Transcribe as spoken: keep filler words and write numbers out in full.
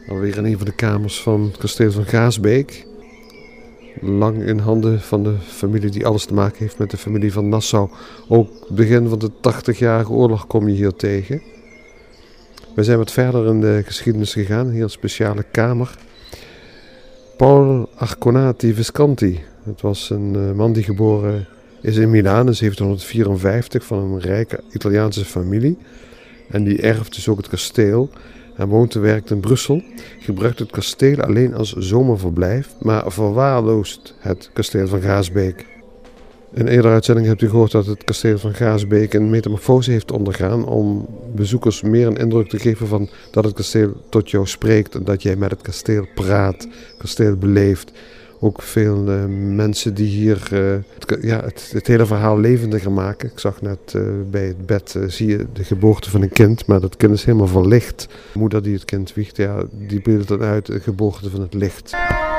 Alweer in een van de kamers van het kasteel van Gaasbeek. Lang in handen van de familie die alles te maken heeft met de familie van Nassau. Ook begin van de tachtigjarige oorlog kom je hier tegen. We zijn wat verder in de geschiedenis gegaan. Hier een speciale kamer. Paul Arconati Visconti. Het was een man die geboren is in Milaan in zeventienhonderdvierenvijftig van een rijke Italiaanse familie. En die erft dus ook het kasteel. Hij woont en werkt in Brussel, gebruikt het kasteel alleen als zomerverblijf, maar verwaarloost het kasteel van Gaasbeek. In een eerdere uitzending hebt u gehoord dat het kasteel van Gaasbeek een metamorfose heeft ondergaan om bezoekers meer een indruk te geven van dat het kasteel tot jou spreekt en dat jij met het kasteel praat, het kasteel beleeft. Ook veel uh, mensen die hier uh, het, ja, het, het hele verhaal levendiger maken. Ik zag net uh, bij het bed uh, zie je de geboorte van een kind, maar dat kind is helemaal verlicht. De moeder die het kind wiegt, ja, die beeldt dan uit de geboorte van het licht.